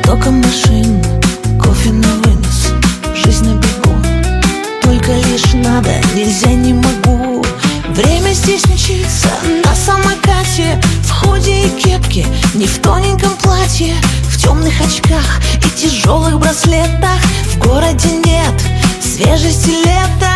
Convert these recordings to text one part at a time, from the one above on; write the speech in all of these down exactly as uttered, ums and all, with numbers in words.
потоком машин, кофе на вынос, жизнь на бегу. Только лишь надо, нельзя, не могу. Время здесь мчится на самокате, в худи и кепке, не в тоненьком платье, в темных очках и тяжелых браслетах. В городе нет свежести лета.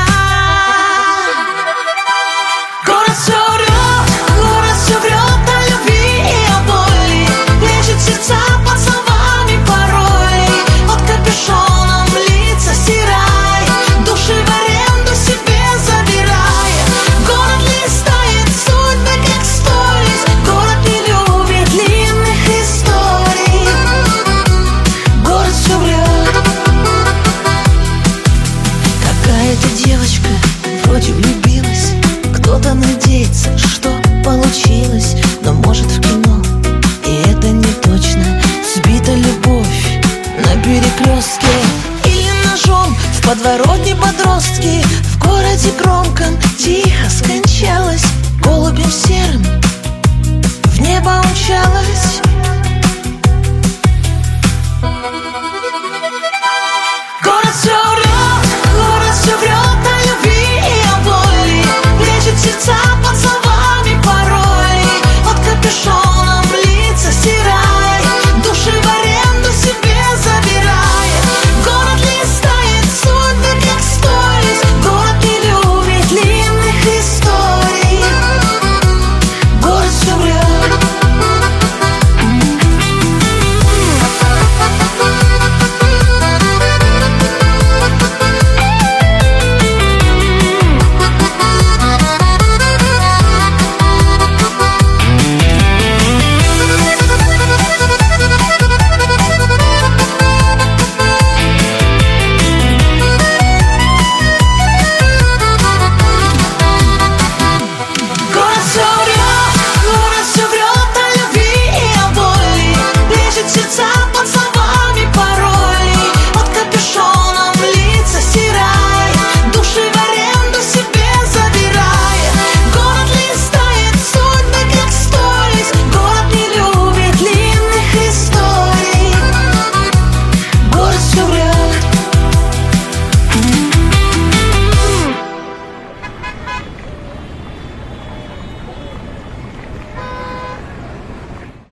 Город все врет, город все врет о любви и о боли, лечит сердца поцеловами пароли. Под капюшоном лица стирай, души в аренду себе забирай. Город листает судьбы как сторис, город не любит длинных историй. Город все врет. Какая-то девочка вроде влюбилась, кто-то надеется, что получилось, но может в кино, и это не точно. Сбита любовь на перекрестке или ножом в подворотне подростки. В городе громком тихо скончалась, голубем серым в небо умчалась.